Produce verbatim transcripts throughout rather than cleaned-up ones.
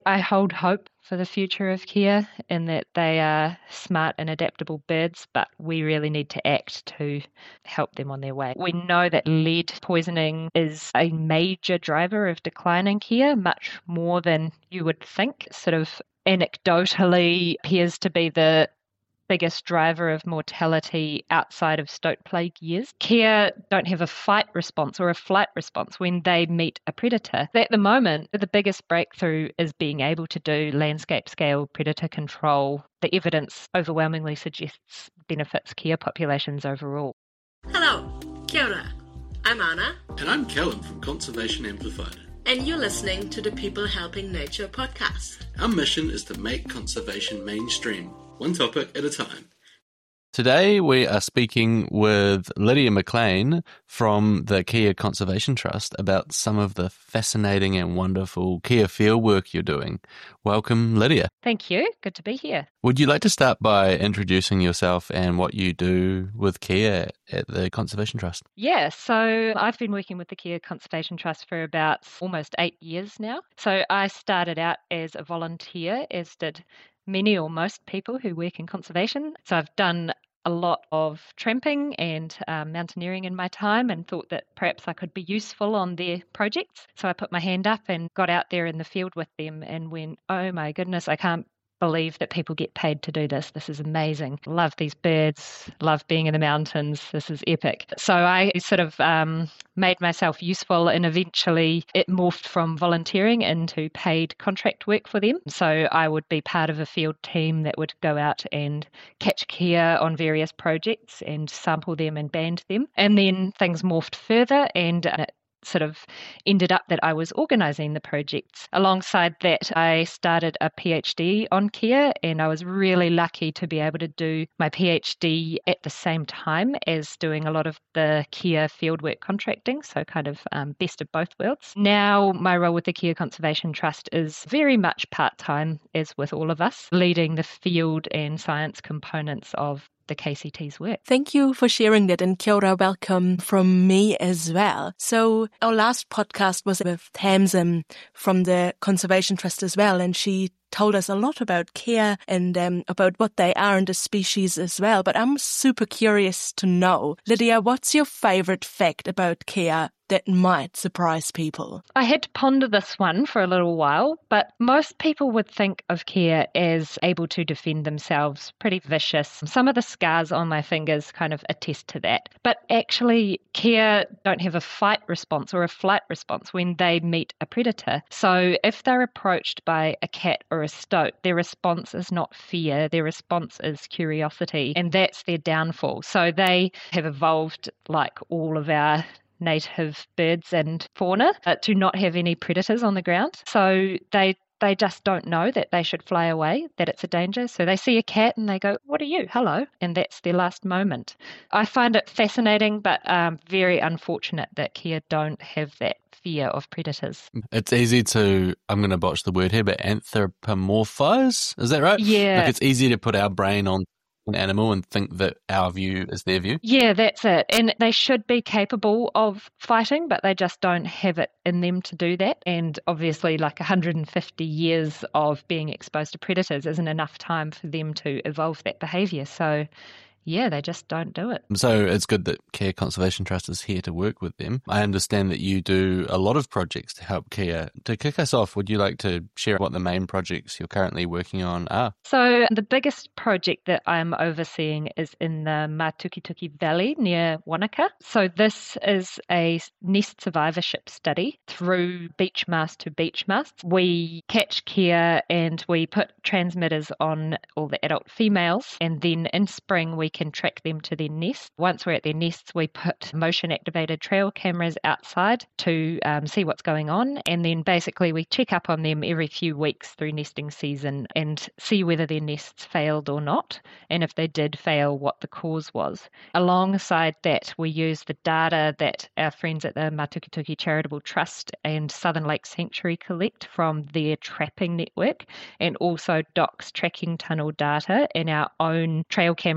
I hold hope for the future of Kia in that they are smart and adaptable birds, but we really need to act to help them on their way. We know that lead poisoning is a major driver of decline in Kia, much more than you would think. Sort of anecdotally appears to be the biggest driver of mortality outside of stoat plague years. Kia don't have a fight response or a flight response when they meet a predator. At the moment, the biggest breakthrough is being able to do landscape scale predator control. The evidence overwhelmingly suggests benefits Kia populations overall. Hello, kia ora. I'm Anna. And I'm Callum from Conservation Amplified. And you're listening to the People Helping Nature podcast. Our mission is to make conservation mainstream, one topic at a time. Today we are speaking with Lydia McLean from the Kia Conservation Trust about some of the fascinating and wonderful Kia field work you're doing. Welcome, Lydia. Thank you. Good to be here. Would you like to start by introducing yourself and what you do with Kia at the Conservation Trust? Yeah, so I've been working with the Kia Conservation Trust for about almost eight years now. So I started out as a volunteer, as did many or most people who work in conservation. So I've done a lot of tramping and um, mountaineering in my time and thought that perhaps I could be useful on their projects. So I put my hand up and got out there in the field with them and went, oh my goodness, I can't believe that people get paid to do this. This is amazing. Love these birds, love being in the mountains. This is epic. So I sort of um, made myself useful, and eventually it morphed from volunteering into paid contract work for them. So I would be part of a field team that would go out and catch Kia on various projects and sample them and band them. And then things morphed further, and uh, sort of ended up that I was organising the projects. Alongside that, I started a PhD on Kia, and I was really lucky to be able to do my PhD at the same time as doing a lot of the Kia fieldwork contracting, so kind of um, best of both worlds. Now, my role with the Kia Conservation Trust is very much part-time, as with all of us, leading the field and science components of the K C T's work. Thank you for sharing that, and kia ora, welcome from me as well. So our last podcast was with Tamsin from the Conservation Trust as well, and she told us a lot about Kia and um, about what they are and the species as well. But I'm super curious to know, Lydia, what's your favourite fact about Kia that might surprise people? I had to ponder this one for a little while, but most people would think of Kia as able to defend themselves, pretty vicious. Some of the scars on my fingers kind of attest to that. But actually, Kia don't have a fight response or a flight response when they meet a predator. So if they're approached by a cat or a stoat, their response is not fear, their response is curiosity, and that's their downfall. So they have evolved, like all of our native birds and fauna, uh, to not have any predators on the ground. So they they just don't know that they should fly away, that it's a danger. So they see a cat and they go, what are you? Hello. And that's their last moment. I find it fascinating, but um, very unfortunate that Kia don't have that fear of predators. It's easy to, I'm going to botch the word here, but anthropomorphize? Is that right? Yeah. Like it's easy to put our brain on an animal and think that our view is their view? Yeah, that's it. And they should be capable of fighting, but they just don't have it in them to do that. And obviously, like one hundred fifty years of being exposed to predators isn't enough time for them to evolve that behaviour. So yeah, they just don't do it. So it's good that Kia Conservation Trust is here to work with them. I understand that you do a lot of projects to help Kia. To kick us off, would you like to share what the main projects you're currently working on are? So the biggest project that I'm overseeing is in the Matukituki Valley near Wanaka. So this is a nest survivorship study through beach mast to beach mast. We catch Kia and we put transmitters on all the adult females, and then in spring we can track them to their nest. Once we're at their nests, we put motion-activated trail cameras outside to um, see what's going on, and then basically we check up on them every few weeks through nesting season and see whether their nests failed or not, and if they did fail, what the cause was. Alongside that, we use the data that our friends at the Matukituki Charitable Trust and Southern Lake Sanctuary collect from their trapping network, and also D O C's tracking tunnel data in our own trail cameras, so a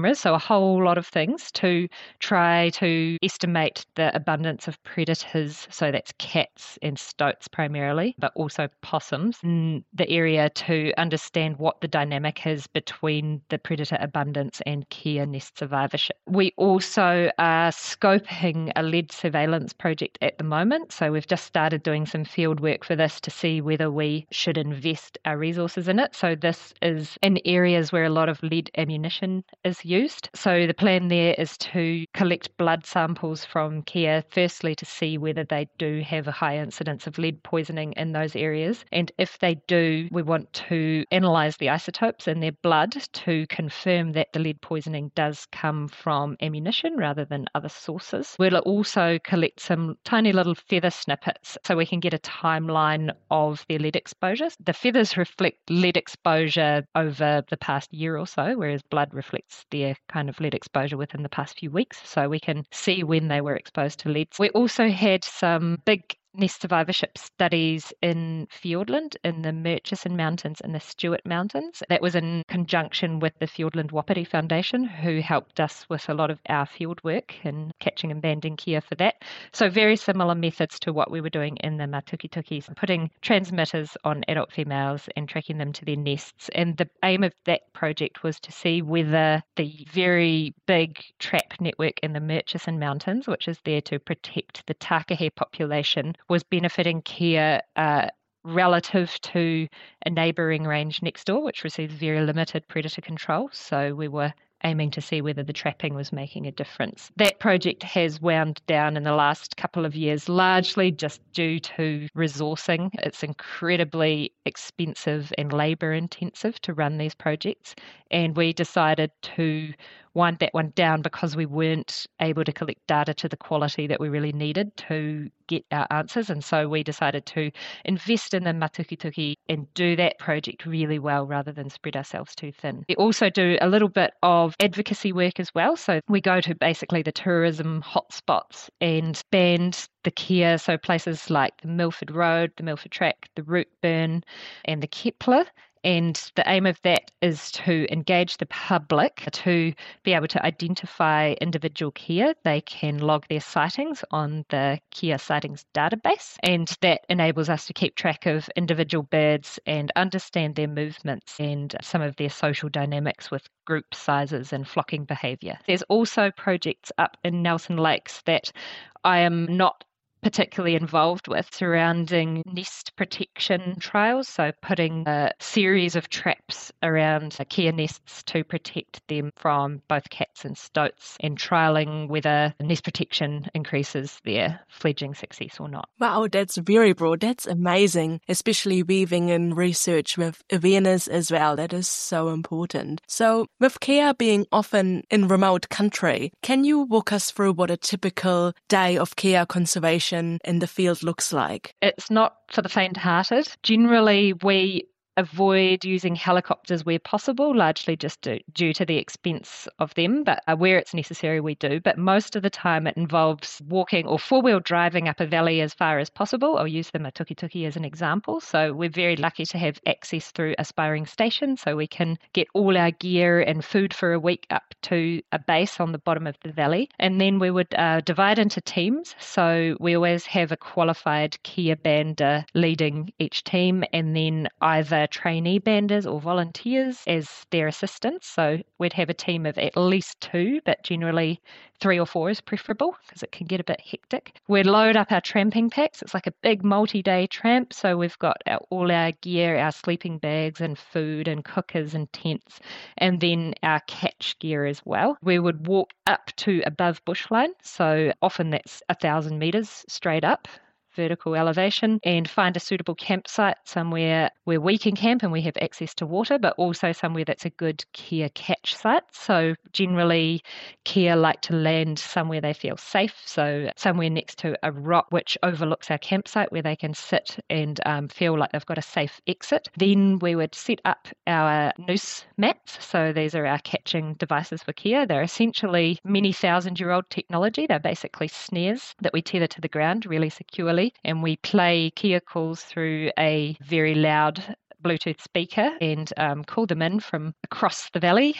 whole lot of things to try to estimate the abundance of predators, so that's cats and stoats primarily, but also possums in the area, to understand what the dynamic is between the predator abundance and kea nest survivorship. We also are scoping a lead surveillance project at the moment, so we've just started doing some field work for this to see whether we should invest our resources in it. So this is in areas where a lot of lead ammunition is used. So the plan there is to collect blood samples from kea, firstly to see whether they do have a high incidence of lead poisoning in those areas. And if they do, we want to analyse the isotopes in their blood to confirm that the lead poisoning does come from ammunition rather than other sources. We'll also collect some tiny little feather snippets so we can get a timeline of their lead exposures. The feathers reflect lead exposure over the past year or so, whereas blood reflects their kind of lead exposure within the past few weeks, so we can see when they were exposed to lead. We also had some big nest survivorship studies in Fiordland, in the Murchison Mountains and the Stewart Mountains. That was in conjunction with the Fiordland Wapiti Foundation, who helped us with a lot of our field work and catching and banding kea for that. So very similar methods to what we were doing in the Matuki-tukis, putting transmitters on adult females and tracking them to their nests. And the aim of that project was to see whether the very big trap network in the Murchison Mountains, which is there to protect the takahe population, was benefiting kea uh, relative to a neighbouring range next door, which receives very limited predator control. So we were aiming to see whether the trapping was making a difference. That project has wound down in the last couple of years, largely just due to resourcing. It's incredibly expensive and labour intensive to run these projects, and we decided to wind that one down because we weren't able to collect data to the quality that we really needed to get our answers. And so we decided to invest in the Matuki-tuki and do that project really well rather than spread ourselves too thin. We also do a little bit of advocacy work as well. So we go to basically the tourism hotspots and band the kea, so places like the Milford Road, the Milford Track, the Rootburn and the Kepler. And the aim of that is to engage the public to be able to identify individual kea. They can log their sightings on the kea sightings database, and that enables us to keep track of individual birds and understand their movements and some of their social dynamics with group sizes and flocking behaviour. There's also projects up in Nelson Lakes that I am not particularly involved with surrounding nest protection trials, so putting a series of traps around kea nests to protect them from both cats and stoats, and trialling whether nest protection increases their fledging success or not. Wow, that's very broad. That's amazing, especially weaving in research with awareness as well. That is so important. So with kea being often in remote country, can you walk us through what a typical day of kea conservation in the field looks like? It's not for the faint-hearted. Generally, we avoid using helicopters where possible, largely just due, due to the expense of them, but uh, where it's necessary we do. But most of the time it involves walking or four-wheel driving up a valley as far as possible. I'll use the Matuki-tuki as an example. So we're very lucky to have access through Aspiring Station, so we can get all our gear and food for a week up to a base on the bottom of the valley. And then we would uh, divide into teams. So we always have a qualified kea bander leading each team, and then either trainee banders or volunteers as their assistants. So we'd have a team of at least two, but generally three or four is preferable because it can get a bit hectic. We'd load up our tramping packs. It's like a big multi-day tramp. So we've got our, all our gear, our sleeping bags and food and cookers and tents, and then our catch gear as well. We would walk up to above bushline. So often that's a thousand metres straight up, vertical elevation, and find a suitable campsite somewhere where we can camp and we have access to water, but also somewhere that's a good kea catch site. So generally kea like to land somewhere they feel safe, so somewhere next to a rock which overlooks our campsite where they can sit and um, feel like they've got a safe exit. Then we would set up our noose mats. So these are our catching devices for kea. They're essentially many thousand year old technology. They're basically snares that we tether to the ground really securely, and we play kea calls through a very loud Bluetooth speaker and um, call them in from across the valley.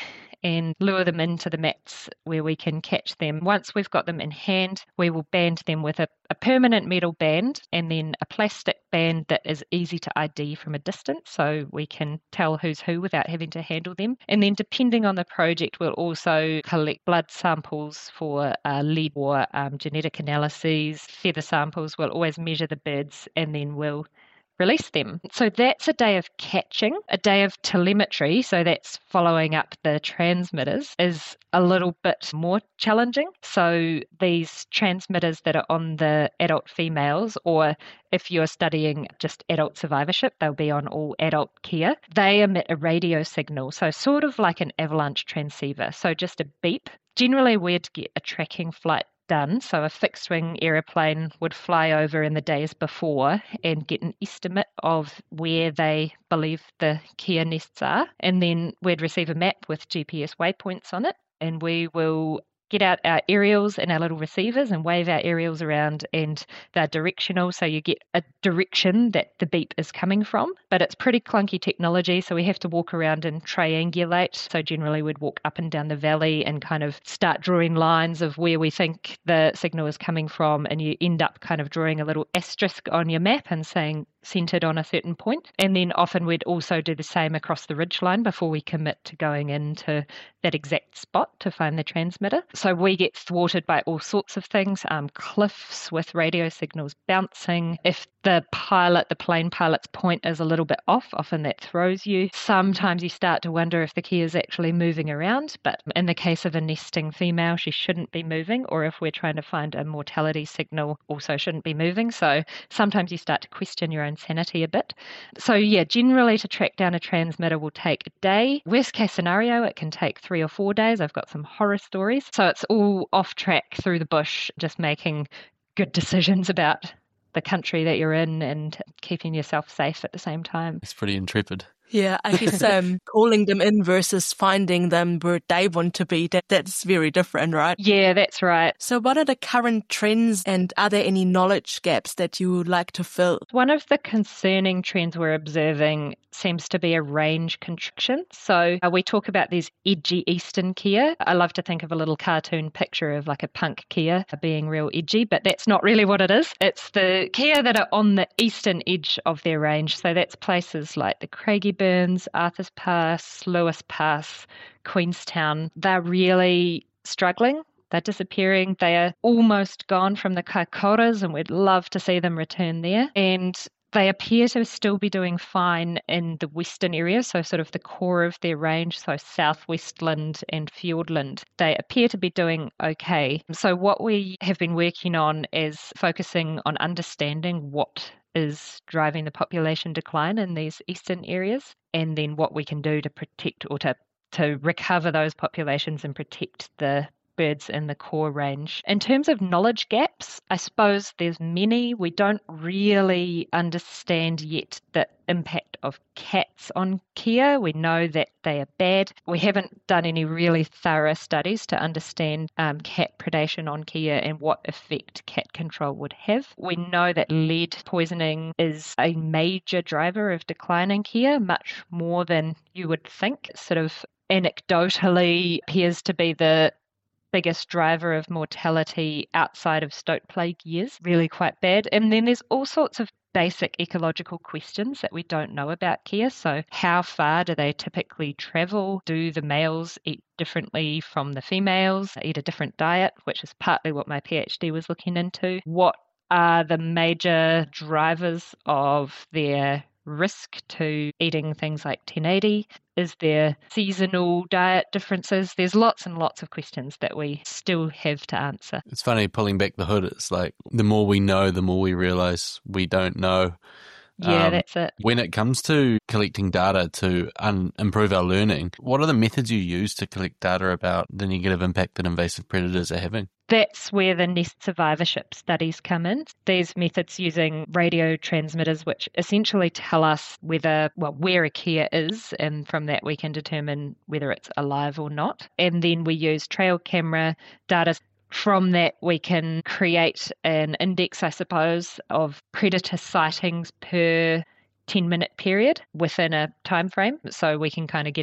and lure them into the mats where we can catch them. Once we've got them in hand, we will band them with a, a permanent metal band and then a plastic band that is easy to I D from a distance, so we can tell who's who without having to handle them. And then depending on the project, we'll also collect blood samples for uh, lead or um, genetic analyses, feather samples. We'll always measure the birds and then we'll release them. So that's a day of catching. A day of telemetry, so that's following up the transmitters, is a little bit more challenging. So these transmitters that are on the adult females, or if you're studying just adult survivorship, they'll be on all adult kea. They emit a radio signal, so sort of like an avalanche transceiver. So just a beep. Generally, we'd get a tracking flight done. So a fixed wing aeroplane would fly over in the days before and get an estimate of where they believe the kea nests are. And then we'd receive a map with G P S waypoints on it. And we will get out our aerials and our little receivers and wave our aerials around, and they're directional, so you get a direction that the beep is coming from. But it's pretty clunky technology, so we have to walk around and triangulate. So generally we'd walk up and down the valley and kind of start drawing lines of where we think the signal is coming from, and you end up kind of drawing a little asterisk on your map and saying centered on a certain point. And then often we'd also do the same across the ridgeline before we commit to going into that exact spot to find the transmitter. So we get thwarted by all sorts of things, um, cliffs with radio signals bouncing. If the pilot, the plane pilot's point is a little bit off, often that throws you. Sometimes you start to wonder if the kea is actually moving around, but in the case of a nesting female, she shouldn't be moving, or if we're trying to find a mortality signal, also shouldn't be moving. So sometimes you start to question your own sanity a bit. So yeah, generally to track down a transmitter will take a day. Worst case scenario, it can take three or four days. I've got some horror stories. So it's all off track through the bush, just making good decisions about the country that you're in and keeping yourself safe at the same time. It's pretty intrepid. Yeah, I guess um, calling them in versus finding them where they want to be, that, that's very different, right? Yeah, that's right. So what are the current trends, and are there any knowledge gaps that you would like to fill? One of the concerning trends we're observing seems to be a range contraction. So uh, we talk about these edgy eastern kea. I love to think of a little cartoon picture of like a punk kea being real edgy, but that's not really what it is. It's the kea that are on the eastern edge of their range. So that's places like the Craigieburns, Arthur's Pass, Lewis Pass, Queenstown. They're really struggling. They're disappearing. They are almost gone from the Kaikoras, and we'd love to see them return there. And they appear to still be doing fine in the western area, so sort of the core of their range, so southwestland and Fiordland. They appear to be doing okay. So what we have been working on is focusing on understanding what is driving the population decline in these eastern areas, and then what we can do to protect or to, to recover those populations and protect the birds in the core range. In terms of knowledge gaps, I suppose there's many. We don't really understand yet the impact of cats on kea. We know that they are bad. We haven't done any really thorough studies to understand um, cat predation on kea and what effect cat control would have. We know that lead poisoning is a major driver of decline in kea, much more than you would think. It sort of anecdotally appears to be the biggest driver of mortality outside of stoat plague years, really quite bad. And then there's all sorts of basic ecological questions that we don't know about kea. So how far do they typically travel? Do the males eat differently from the females, eat a different diet, which is partly what my PhD was looking into? What are the major drivers of their risk to eating things like ten eighty? Is there seasonal diet differences? There's lots and lots of questions that we still have to answer. It's funny, pulling back the hood, it's like the more we know, the more we realise we don't know. Yeah, um, that's it. When it comes to collecting data to un- improve our learning, what are the methods you use to collect data about the negative impact that invasive predators are having? That's where the nest survivorship studies come in. These methods using radio transmitters, which essentially tell us whether, well, where a kea is, and from that we can determine whether it's alive or not. And then we use trail camera data. From that, we can create an index, I suppose, of predator sightings per ten-minute period within a time frame. So we can kind of get a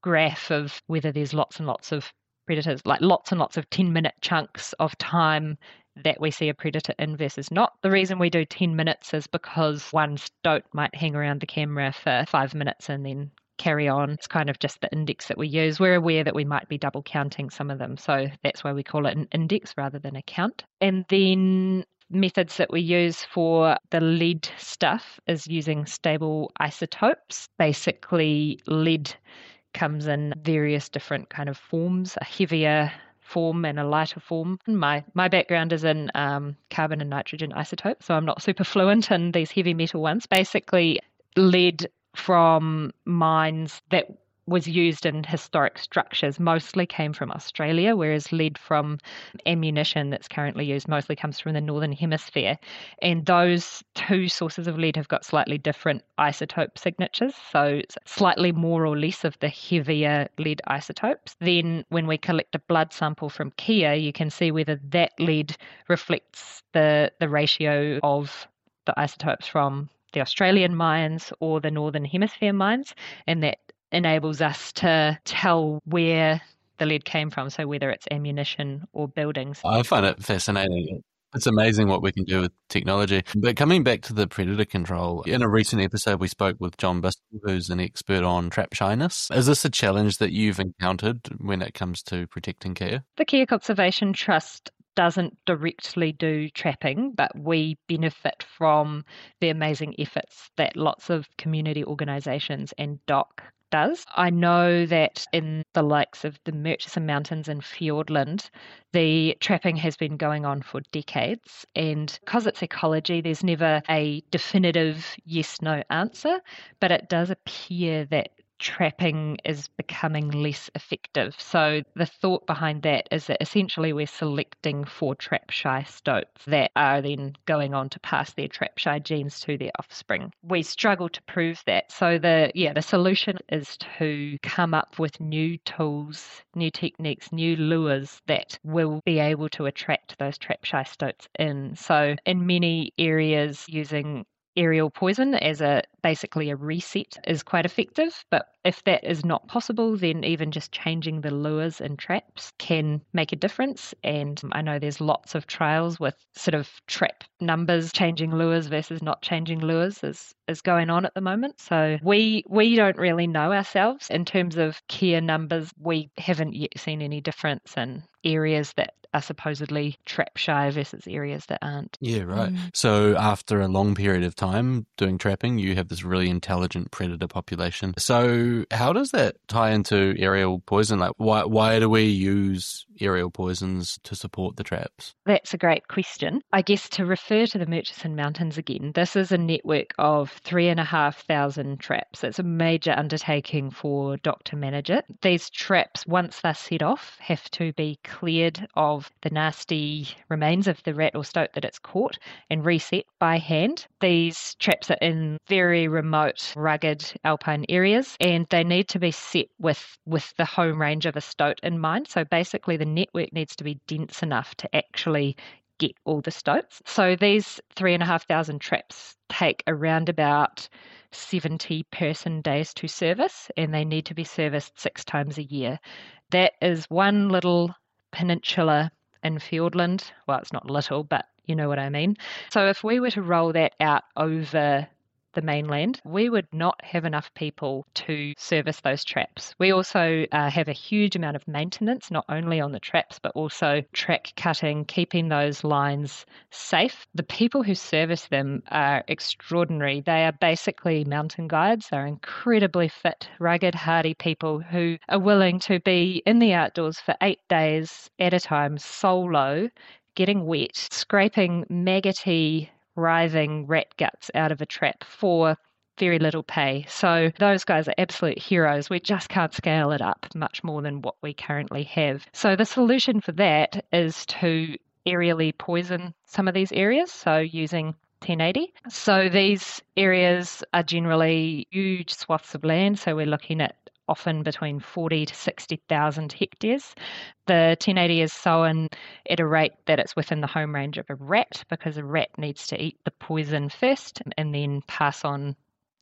graph of whether there's lots and lots of predators, like lots and lots of ten minute chunks of time that we see a predator in versus not. The reason we do ten minutes is because one stoat might hang around the camera for five minutes and then carry on. It's kind of just the index that we use. We're aware that we might be double counting some of them, so that's why we call it an index rather than a count. And then methods that we use for the lead stuff is using stable isotopes. Basically, lead comes in various different kind of forms, a heavier form and a lighter form. My my background is in um, carbon and nitrogen isotopes, so I'm not super fluent in these heavy metal ones. Basically, lead from mines that was used in historic structures mostly came from Australia, whereas lead from ammunition that's currently used mostly comes from the Northern Hemisphere. And those two sources of lead have got slightly different isotope signatures, so slightly more or less of the heavier lead isotopes. Then when we collect a blood sample from Kia, you can see whether that lead reflects the, the ratio of the isotopes from the Australian mines or the Northern Hemisphere mines, and that enables us to tell where the lead came from, so whether it's ammunition or buildings. I find it fascinating. It's amazing what we can do with technology. But coming back to the predator control, in a recent episode we spoke with John Biscoe, who's an expert on trap shyness. Is this a challenge that you've encountered when it comes to protecting Kia? The Kia Conservation Trust doesn't directly do trapping, but we benefit from the amazing efforts that lots of community organisations and D O C does. I know that in the likes of the Murchison Mountains in Fiordland, the trapping has been going on for decades, and because it's ecology, there's never a definitive yes-no answer, but it does appear that trapping is becoming less effective. So the thought behind that is that essentially we're selecting for trap shy stoats that are then going on to pass their trap shy genes to their offspring. We struggle to prove that. So the yeah, the solution is to come up with new tools, new techniques, new lures that will be able to attract those trap shy stoats in. So in many areas, using aerial poison as a basically a reset is quite effective, but if that is not possible, then even just changing the lures and traps can make a difference. And I know there's lots of trials with sort of trap numbers, changing lures versus not changing lures is, is going on at the moment. So we we don't really know ourselves in terms of Kia numbers. We haven't yet seen any difference in areas that are supposedly trap shy versus areas that aren't. Yeah, right. Mm. So after a long period of time doing trapping, you have this really intelligent predator population. So how does that tie into aerial poison? Like, why why do we use aerial poisons to support the traps? That's a great question. I guess to refer to the Murchison Mountains again, this is a network of three and a half thousand traps. It's a major undertaking for D O C to manage it. These traps, once they're set off, have to be cleared of the nasty remains of the rat or stoat that it's caught and reset by hand. These traps are in very remote, rugged alpine areas, and they need to be set with, with the home range of a stoat in mind. So basically the network needs to be dense enough to actually get all the stoats. So these three and a half thousand traps take around about seventy person days to service, and they need to be serviced six times a year. That is one little peninsula in Fiordland. Well, it's not little, but you know what I mean. So if we were to roll that out over the mainland, we would not have enough people to service those traps. We also uh, have a huge amount of maintenance, not only on the traps, but also track cutting, keeping those lines safe. The people who service them are extraordinary. They are basically mountain guides. They're incredibly fit, rugged, hardy people who are willing to be in the outdoors for eight days at a time, solo, getting wet, scraping maggoty, writhing rat guts out of a trap for very little pay. So those guys are absolute heroes. We just can't scale it up much more than what we currently have. So the solution for that is to aerially poison some of these areas, so using ten eighty. So these areas are generally huge swaths of land, so we're looking at often between forty to sixty thousand hectares. The ten eighty is sown at a rate that it's within the home range of a rat, because a rat needs to eat the poison first and then pass on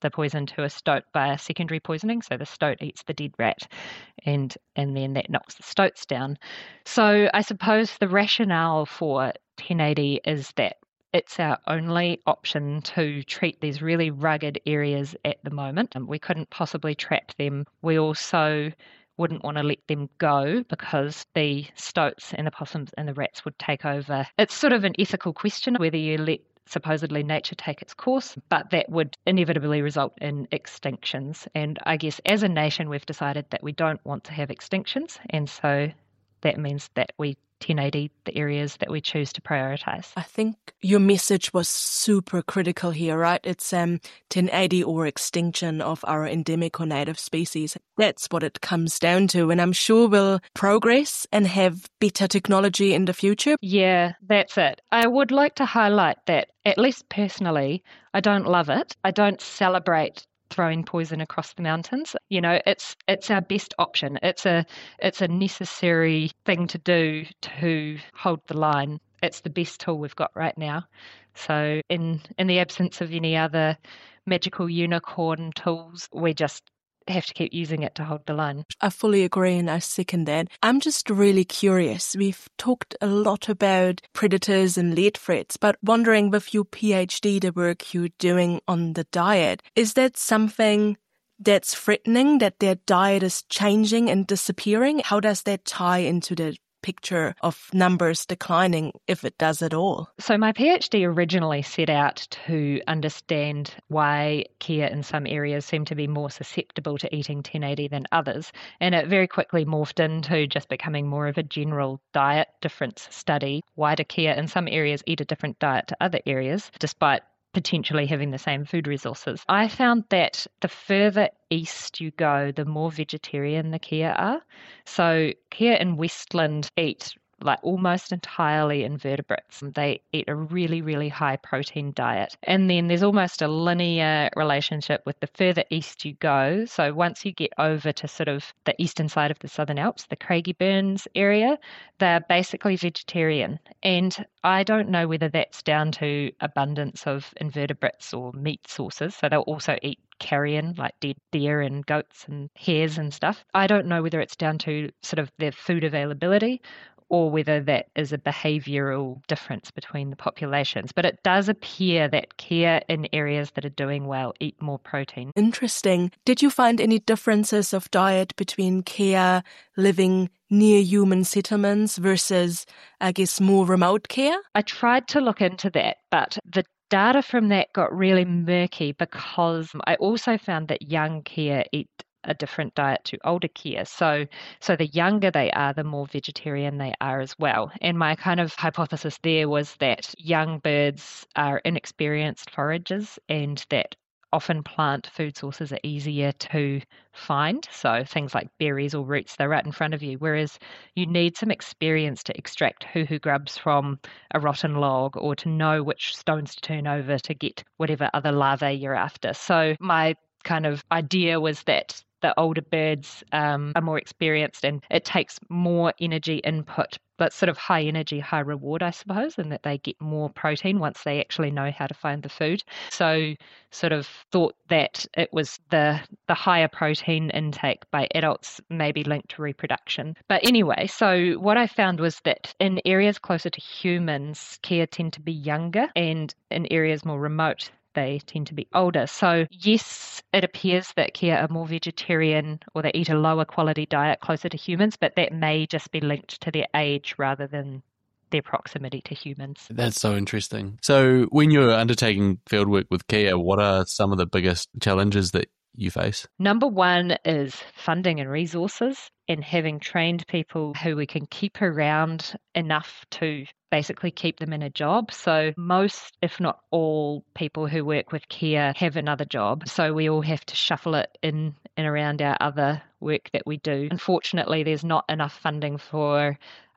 the poison to a stoat by a secondary poisoning. So the stoat eats the dead rat and and then that knocks the stoats down. So I suppose the rationale for ten eighty is that it's our only option to treat these really rugged areas at the moment. And we couldn't possibly trap them. We also wouldn't want to let them go because the stoats and the possums and the rats would take over. It's sort of an ethical question whether you let supposedly nature take its course, but that would inevitably result in extinctions. And I guess as a nation, we've decided that we don't want to have extinctions. And so that means that we ten eighty the areas that we choose to prioritise. I think your message was super critical here, right? It's um, ten eighty or extinction of our endemic or native species. That's what it comes down to. And I'm sure we'll progress and have better technology in the future. Yeah, that's it. I would like to highlight that, at least personally, I don't love it. I don't celebrate throwing poison across the mountains. You know, it's it's our best option. It's a it's a necessary thing to do to hold the line. It's the best tool we've got right now. So in in the absence of any other magical unicorn tools, we just have to keep using it to hold the line. I fully agree and I second that. I'm just really curious. We've talked a lot about predators and lead threats, but wondering with your PhD, the work you're doing on the diet, is that something that's threatening, that their diet is changing and disappearing? How does that tie into the picture of numbers declining, if it does at all? So my PhD originally set out to understand why kea in some areas seem to be more susceptible to eating ten eighty than others, and it very quickly morphed into just becoming more of a general diet difference study. Why do kea in some areas eat a different diet to other areas, despite potentially having the same food resources? I found that the further east you go, the more vegetarian the kea are. So kea in Westland eat like almost entirely invertebrates. They eat a really, really high protein diet. And then there's almost a linear relationship with the further east you go. So once you get over to sort of the eastern side of the Southern Alps, the Craigieburns area, they're basically vegetarian. And I don't know whether that's down to abundance of invertebrates or meat sources. So they'll also eat carrion, like dead deer and goats and hares and stuff. I don't know whether it's down to sort of their food availability or whether that is a behavioural difference between the populations. But it does appear that kea in areas that are doing well eat more protein. Interesting. Did you find any differences of diet between kea living near human settlements versus, I guess, more remote kea? I tried to look into that, but the data from that got really murky because I also found that young kea eat a different diet to older kea. So so the younger they are, the more vegetarian they are as well. And my kind of hypothesis there was that young birds are inexperienced foragers and that often plant food sources are easier to find. So things like berries or roots, they're right in front of you. Whereas you need some experience to extract hoo-hoo grubs from a rotten log or to know which stones to turn over to get whatever other larvae you're after. So my kind of idea was that the older birds um, are more experienced and it takes more energy input, but sort of high energy, high reward, I suppose, and that they get more protein once they actually know how to find the food. So sort of thought that it was the the higher protein intake by adults maybe linked to reproduction. But anyway, so what I found was that in areas closer to humans, kea tend to be younger, and in areas more remote, they tend to be older. So yes, it appears that kea are more vegetarian or they eat a lower quality diet closer to humans, but that may just be linked to their age rather than their proximity to humans. That's so interesting. So when you're undertaking fieldwork with kea, what are some of the biggest challenges that you face? Number one is funding and resources, and having trained people who we can keep around enough to basically keep them in a job. So most, if not all, people who work with kea have another job. So we all have to shuffle it in and around our other work that we do. Unfortunately, there's not enough funding for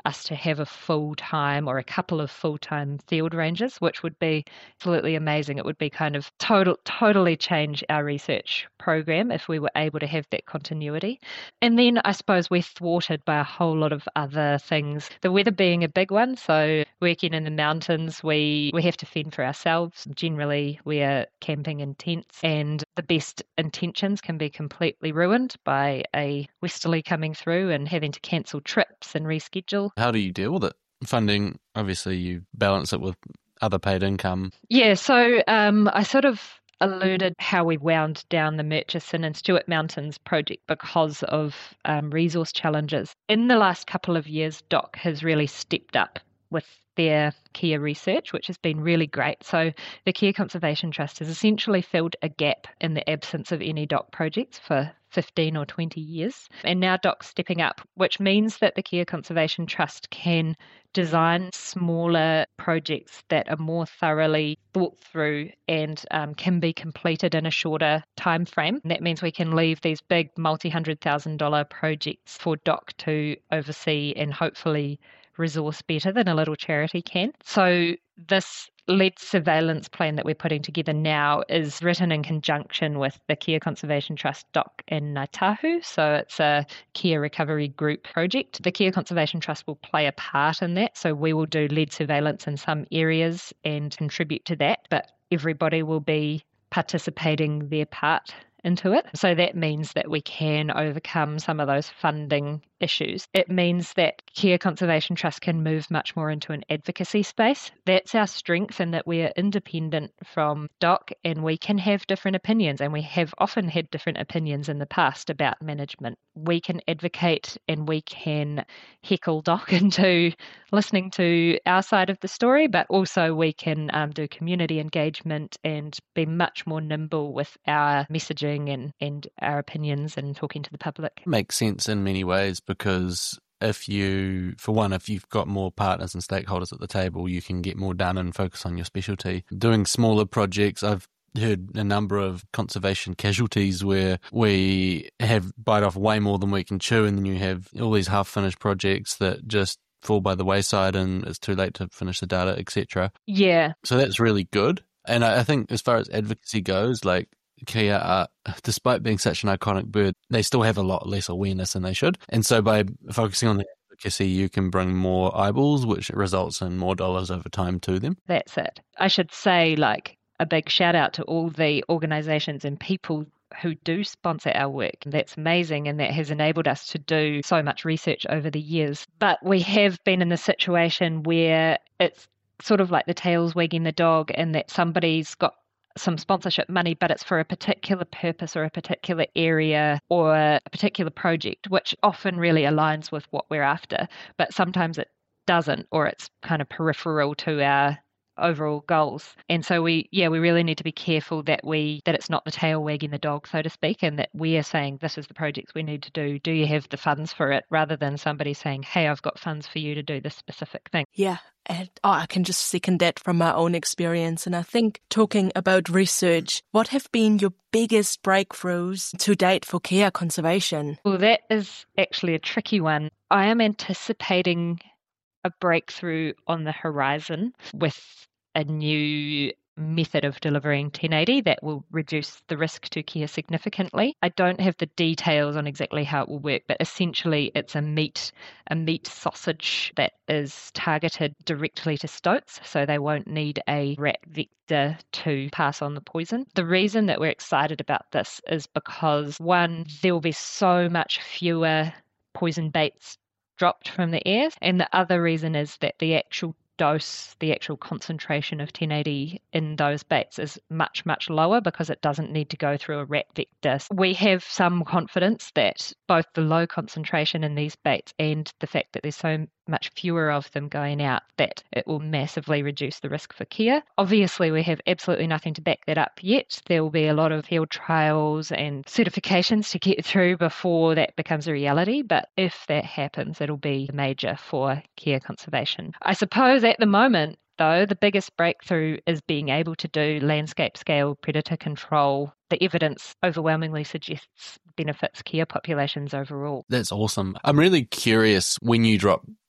us to have a full-time or a couple of full-time field rangers, which would be absolutely amazing. It would be kind of total, totally change our research program if we were able to have that continuity. And then I suppose we're thwarted by a whole lot of other things, the weather being a big one. So working in the mountains, we, we have to fend for ourselves. Generally, we are camping in tents, and the best intentions can be completely ruined by a westerly coming through and having to cancel trips and reschedule. How do you deal with it? Funding, obviously you balance it with other paid income. Yeah, so um, I sort of alluded how we wound down the Murchison and Stewart Mountains project because of um, resource challenges. In the last couple of years, D O C has really stepped up with their Kia research, which has been really great. So the Kia Conservation Trust has essentially filled a gap in the absence of any D O C projects for fifteen or twenty years. And now D O C's stepping up, which means that the Kia Conservation Trust can design smaller projects that are more thoroughly thought through and um, can be completed in a shorter time frame. And that means we can leave these big multi-hundred thousand dollar projects for D O C to oversee and hopefully resource better than a little charity can. So this lead surveillance plan that we're putting together now is written in conjunction with the Kia Conservation Trust, D O C, and Ngāi Tahu. So it's a Kia Recovery Group project. The Kia Conservation Trust will play a part in that. So we will do lead surveillance in some areas and contribute to that, but everybody will be participating their part into it. So that means that we can overcome some of those funding issues. It means that Kia Conservation Trust can move much more into an advocacy space. That's our strength, in that we are independent from D O C and we can have different opinions, and we have often had different opinions in the past about management. We can advocate and we can heckle D O C into listening to our side of the story, but also we can um, do community engagement and be much more nimble with our messaging and, and our opinions and talking to the public. Makes sense in many ways, because if you, for one, if you've got more partners and stakeholders at the table, you can get more done and focus on your specialty. Doing smaller projects, I've heard a number of conservation casualties where we have bite off way more than we can chew, and then you have all these half-finished projects that just fall by the wayside and it's too late to finish the data, et cetera. Yeah. So that's really good. And I think as far as advocacy goes, like, Kia are, despite being such an iconic bird, they still have a lot less awareness than they should. And so by focusing on the advocacy, you can bring more eyeballs, which results in more dollars over time to them. That's it. I should say, like, a big shout out to all the organisations and people who do sponsor our work. That's amazing, and that has enabled us to do so much research over the years. But we have been in the situation where it's sort of like the tail's wagging the dog, and that somebody's got some sponsorship money, but it's for a particular purpose or a particular area or a particular project, which often really aligns with what we're after. But sometimes it doesn't, or it's kind of peripheral to our overall goals. And so we, yeah, we really need to be careful that we, that it's not the tail wagging the dog, so to speak, and that we are saying, this is the projects we need to do. Do you have the funds for it? Rather than somebody saying, hey, I've got funds for you to do this specific thing. Yeah. And oh, I can just second that from my own experience. And I think, talking about research, what have been your biggest breakthroughs to date for Kia conservation? Well, that is actually a tricky one. I am anticipating a breakthrough on the horizon with a new method of delivering ten eighty that will reduce the risk to Kia significantly. I don't have the details on exactly how it will work, but essentially it's a meat a meat sausage that is targeted directly to stoats, so they won't need a rat vector to pass on the poison. The reason that we're excited about this is because, one, there will be so much fewer poison baits dropped from the air, and the other reason is that the actual dose, the actual concentration of ten eighty in those baits is much, much lower because it doesn't need to go through a rat vector. We have some confidence that both the low concentration in these baits and the fact that there's so much fewer of them going out, that it will massively reduce the risk for Kia. Obviously, we have absolutely nothing to back that up yet. There will be a lot of field trials and certifications to get through before that becomes a reality, but if that happens, it'll be major for Kia conservation. I suppose at the moment, though, the biggest breakthrough is being able to do landscape scale predator control. The evidence overwhelmingly suggests benefits Kia populations overall. That's awesome. I'm really curious, when you drop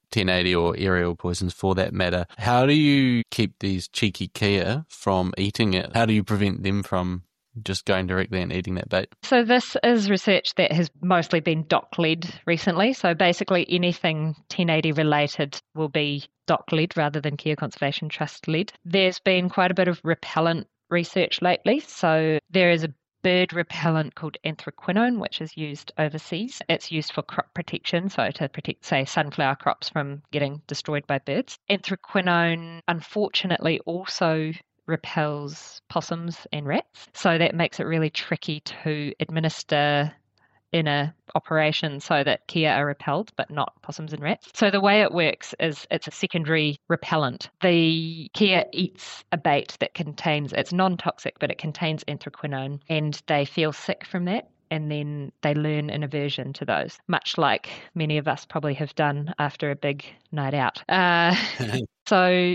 ten eighty or aerial poisons for that matter. How do you keep these cheeky kea from eating it? How do you prevent them from just going directly and eating that bait? So this is research that has mostly been D O C-led recently. So basically anything ten eighty related will be D O C-led rather than Kea Conservation Trust-led. There's been quite a bit of repellent research lately. So there is a bird repellent called anthraquinone, which is used overseas. It's used for crop protection, so to protect, say, sunflower crops from getting destroyed by birds. Anthraquinone, unfortunately, also repels possums and rats, so that makes it really tricky to administer in a operation so that kea are repelled but not possums and rats. So the way it works is it's a secondary repellent. The kea eats a bait that contains, it's non-toxic, but it contains anthraquinone, and they feel sick from that, and then they learn an aversion to those, much like many of us probably have done after a big night out. Uh, so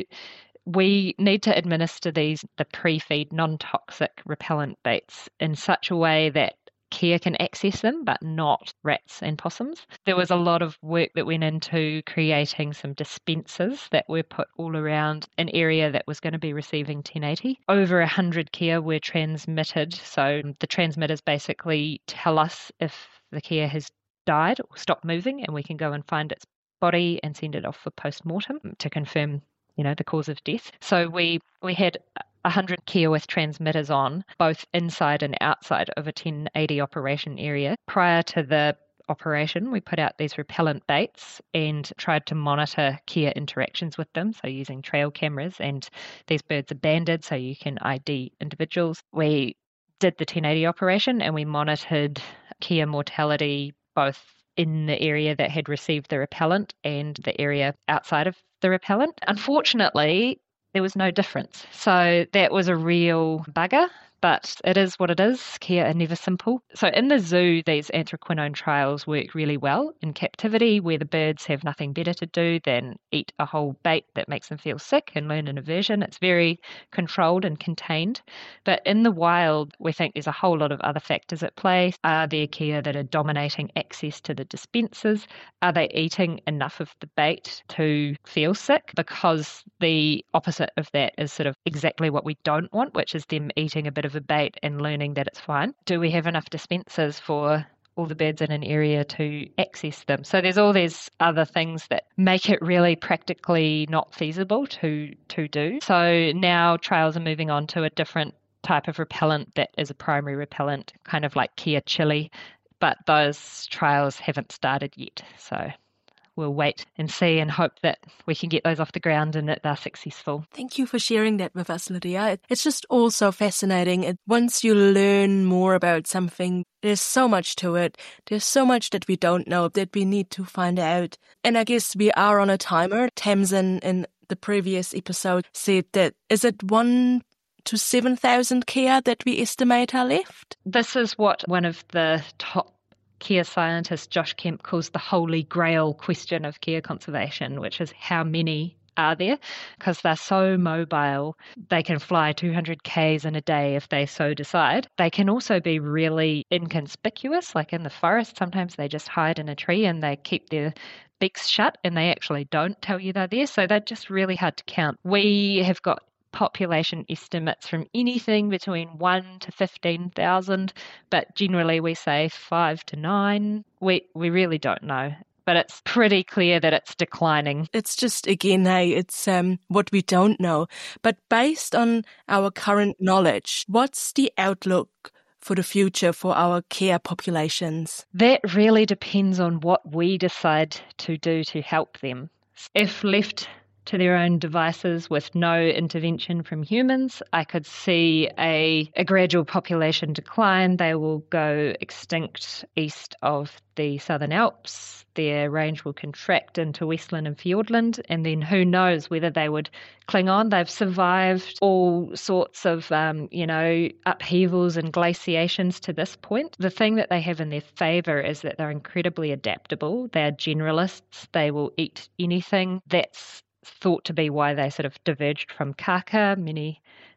we need to administer these, the pre-feed non-toxic repellent baits, in such a way that kea can access them, but not rats and possums. There was a lot of work that went into creating some dispensers that were put all around an area that was going to be receiving ten eighty. Over one hundred kea were transmitted, so the transmitters basically tell us if the kea has died or stopped moving, and we can go and find its body and send it off for post-mortem to confirm, you know, the cause of death. So we, we had one hundred kea with transmitters on, both inside and outside of a ten eighty operation area. Prior to the operation, we put out these repellent baits and tried to monitor kea interactions with them, so using trail cameras, and these birds are banded, so you can I D individuals. We did the ten eighty operation and we monitored kea mortality both in the area that had received the repellent and the area outside of the repellent. Unfortunately, there was no difference. So that was a real bugger, but it is what it is. Kea are never simple. So in the zoo, these anthraquinone trials work really well in captivity, where the birds have nothing better to do than eat a whole bait that makes them feel sick and learn an aversion. It's very controlled and contained. But in the wild, we think there's a whole lot of other factors at play. Are there kea that are dominating access to the dispensers? Are they eating enough of the bait to feel sick? Because the opposite of that is sort of exactly what we don't want, which is them eating a bit of a bait and learning that it's fine. Do we have enough dispensers for all the birds in an area to access them? So there's all these other things that make it really practically not feasible to to do. So now trials are moving on to a different type of repellent that is a primary repellent, kind of like kea chili, but those trials haven't started yet. So we'll wait and see and hope that we can get those off the ground and that they're successful. Thank you for sharing that with us, Lydia. It's just all so fascinating. It, once you learn more about something, there's so much to it. There's so much that we don't know that we need to find out. And I guess we are on a timer. Tamsin in the previous episode said that, is it one to seven thousand kea that we estimate are left? This is what one of the top kea scientist Josh Kemp calls the holy grail question of kea conservation, which is how many are there? Because they're so mobile, they can fly two hundred kays in a day if they so decide. They can also be really inconspicuous, like in the forest. Sometimes they just hide in a tree and they keep their beaks shut and they actually don't tell you they're there. So they're just really hard to count. We have got population estimates from anything between one to fifteen thousand, but generally we say five to nine. We we really don't know, but it's pretty clear that it's declining. It's just, again, hey, it's um, what we don't know. But based on our current knowledge, what's the outlook for the future for our kea populations? That really depends on what we decide to do to help them. If left to their own devices with no intervention from humans, I could see a, a gradual population decline. They will go extinct east of the Southern Alps. Their range will contract into Westland and Fiordland, and then who knows whether they would cling on. They've survived all sorts of, um, you know, upheavals and glaciations to this point. The thing that they have in their favour is that they're incredibly adaptable. They're generalists. They will eat anything. That's thought to be why they sort of diverged from kaka many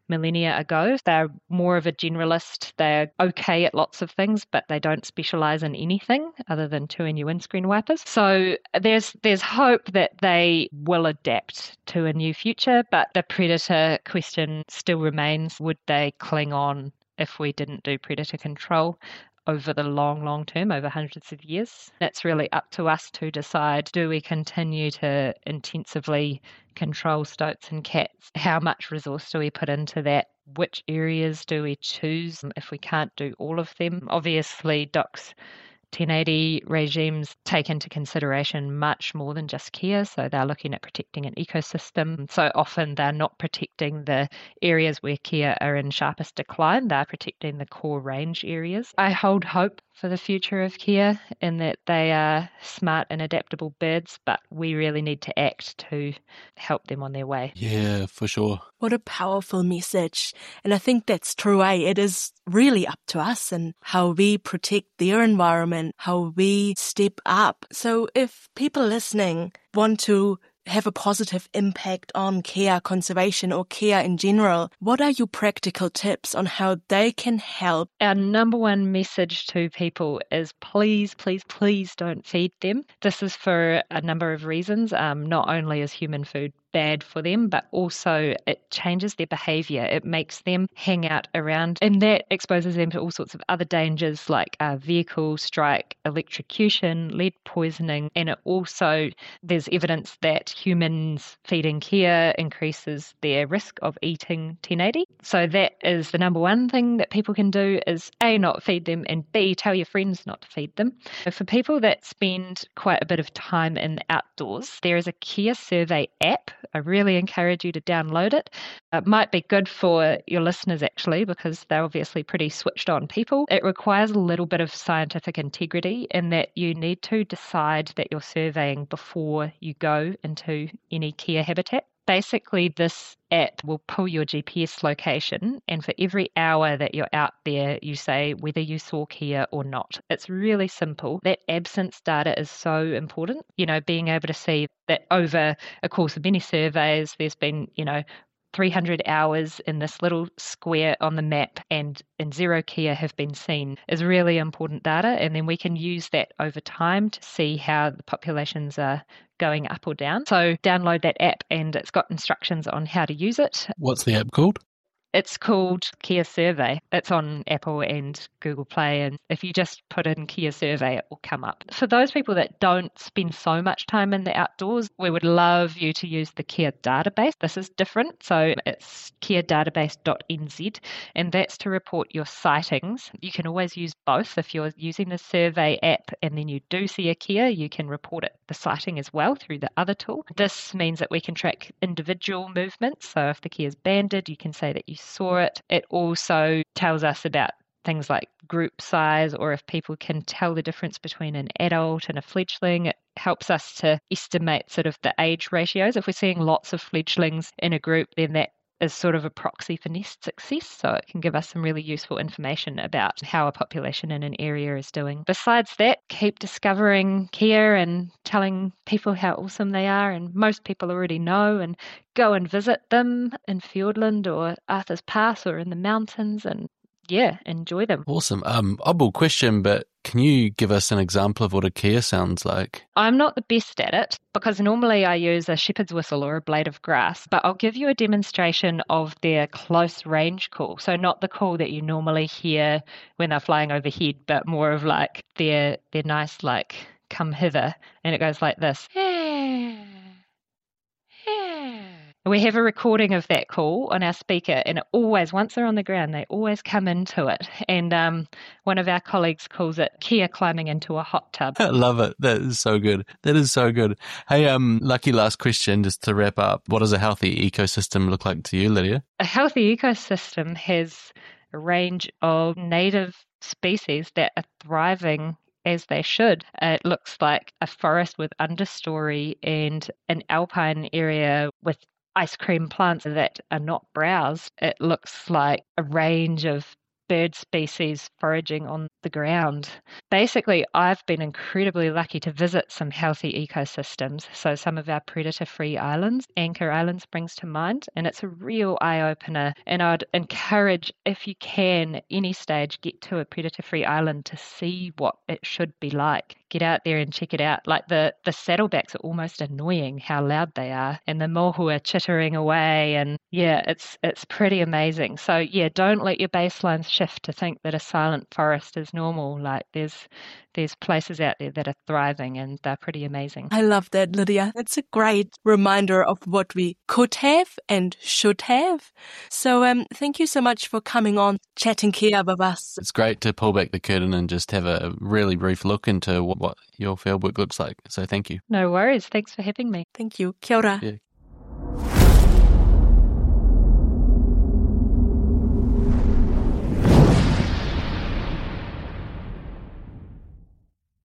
millennia ago. They're more of a generalist. They're okay at lots of things, but they don't specialize in anything other than chewing your windscreen wipers. So there's there's hope that they will adapt to a new future, but the predator question still remains. Would they cling on if we didn't do predator control over the long, long term, over hundreds of years? That's really up to us to decide. Do we continue to intensively control stoats and cats? How much resource do we put into that? Which areas do we choose if we can't do all of them? Obviously, D O C S ten eighty regimes take into consideration much more than just care. So they're looking at protecting an ecosystem. So often they're not protecting the areas where care are in sharpest decline. They're protecting the core range areas. I hold hope for the future of care in that they are smart and adaptable birds, but we really need to act to help them on their way. Yeah, for sure. What a powerful message. And I think that's true. Eh? It is really up to us and how we protect their environment, how we step up. So if people listening want to have a positive impact on care conservation or care in general, what are your practical tips on how they can help? Our number one message to people is please, please, please don't feed them. This is for a number of reasons. Um, not only is human food bad for them, but also it changes their behavior. It makes them hang out around, and that exposes them to all sorts of other dangers like uh, vehicle strike, electrocution, lead poisoning, and it also, there's evidence that humans feeding care increases their risk of eating ten eighty. So that is the number one thing that people can do is A, not feed them, and B, tell your friends not to feed them. So for people that spend quite a bit of time in the outdoors, there is a Care Survey app. I really encourage you to download it. It might be good for your listeners actually because they're obviously pretty switched on people. It requires a little bit of scientific integrity in that you need to decide that you're surveying before you go into any care habitat. Basically, this app will pull your G P S location, and for every hour that you're out there, you say whether you saw care or not. It's really simple. That absence data is so important. You know, being able to see that over a course of many surveys, there's been, you know, three hundred hours in this little square on the map and, and zero care have been seen is really important data. And then we can use that over time to see how the populations are going up or down. So download that app and it's got instructions on how to use it. What's the app called? It's called Care Survey. It's on Apple and Google Play. And if you just put in Care Survey, it will come up. For those people that don't spend so much time in the outdoors, we would love you to use the Care Database. This is different. So it's care database dot n z, and that's to report your sightings. You can always use both. If you're using the survey app and then you do see a care, you can report it, the sighting as well through the other tool. This means that we can track individual movements. So if the care is banded, you can say that you saw it. It also tells us about things like group size, or if people can tell the difference between an adult and a fledgling. It helps us to estimate sort of the age ratios. If we're seeing lots of fledglings in a group, then that is sort of a proxy for nest success. So it can give us some really useful information about how a population in an area is doing. Besides that, keep discovering care and telling people how awesome they are. And most people already know, and go and visit them in Fiordland or Arthur's Pass or in the mountains and yeah, enjoy them. Awesome. Um, oddball question, but can you give us an example of what a care sounds like? I'm not the best at it because normally I use a shepherd's whistle or a blade of grass, but I'll give you a demonstration of their close range call. So not the call that you normally hear when they're flying overhead, but more of like their, their nice like come hither, and it goes like this. We have a recording of that call on our speaker, and it always, once they're on the ground, they always come into it. And um, one of our colleagues calls it Kia climbing into a hot tub. I love it. That is so good. That is so good. Hey, um, lucky last question, just to wrap up. What does a healthy ecosystem look like to you, Lydia? A healthy ecosystem has a range of native species that are thriving as they should. It looks like a forest with understory and an alpine area with ice cream plants that are not browsed. It looks like a range of bird species foraging on the ground. Basically, I've been incredibly lucky to visit some healthy ecosystems. So some of our predator-free islands, Anchor Island springs to mind, and it's a real eye-opener. And I'd encourage, if you can, any stage, get to a predator-free island to see what it should be like. Get out there and check it out. Like the, the saddlebacks are almost annoying how loud they are, and the mohu are chittering away, and yeah, it's it's pretty amazing. So yeah, don't let your baselines shift to think that a silent forest is normal. Like there's there's places out there that are thriving, and they're pretty amazing. I love that, Lydia. It's a great reminder of what we could have and should have. So um, thank you so much for coming on, chatting kia with us. It's great to pull back the curtain and just have a really brief look into what, what your fieldwork looks like. So thank you. No worries. Thanks for having me. Thank you. Kia ora. Yeah,